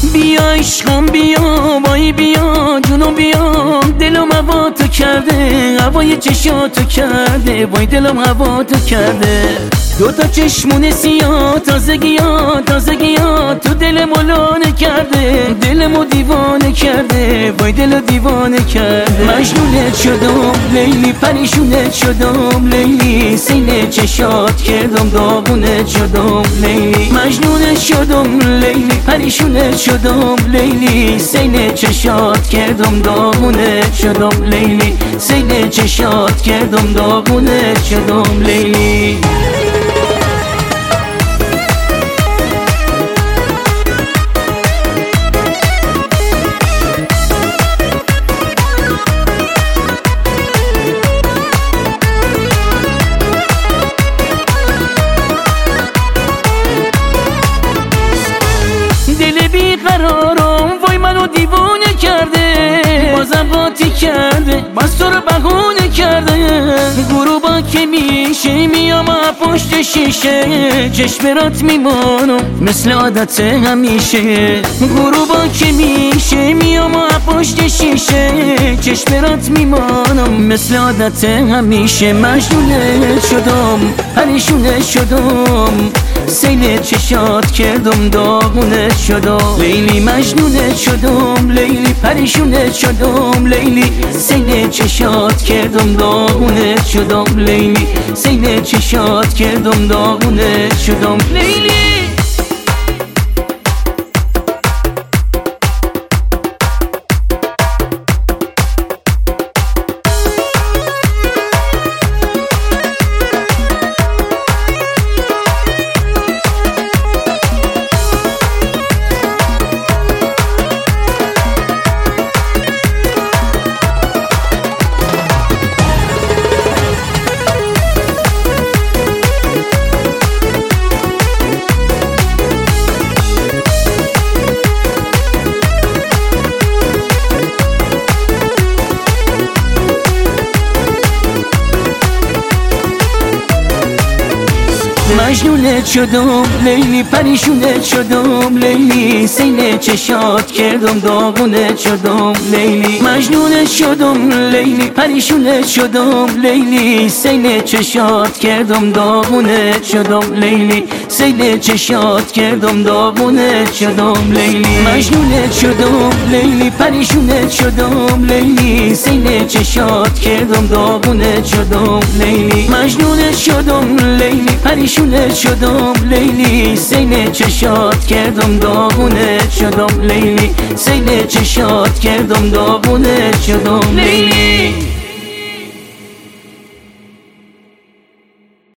بیا عشقم بیا وای بیا جونم بیا دلم هوا تو کرده هوای چشاتو کرده وای دلم هوا تو کرده دوتا چشمون سیاه تازگی‌ها تو دلمو لانه کرده دلمو دیوانه کرده وای دلو دیوانه کرده مجنونت شدم لیلی پریشونت شدم لیلی سینه چشات کردم داغونت شدم لیلی مجنونت شدم لیلی پریشونت شدم لیلی سینه چشات کردم داغونت شدم لیلی سینه چشات کردم داغونت شدم لیلی دل بیقرارم وای منو دیوانه کرده بازم قاطی کرده باز تو رو بهونه کرده غروبا که میشه میام پشت شیشه چشمرات میمانم مثل عادت همیشه غروبا که میشه میام پشت شیشه چشمرات میمانم مثل عادت همیشه مجنونت شدم پریشونت شدم سیل چشات کردم داغونت شدم لیلی مجنونت شدم لیلی پریشونت شدم لیلی سیل چشات کردم داغونت شدم لیلی سیل چشات کردم داغونت شدم لیلی مجنونت شدم لیلی پریشونت شدم لیلی سینه چشات کردم داغونت شدم لیلی مجنونت شدم لیلی پریشونت شدم لیلی سینه چشات کردم داغونت شدم لیلی سینه چشات کردم داغونت شدم لیلی مجنونت شدم لیلی پریشونت شدم لیلی سینه چشات کردم داغونت شدم لیلی مجنونت شدم لیلی پریشونت شدم لیلی سینه چشات کردم داغونت شدم لیلی سینه چشات کردم داغونت شدم لیلی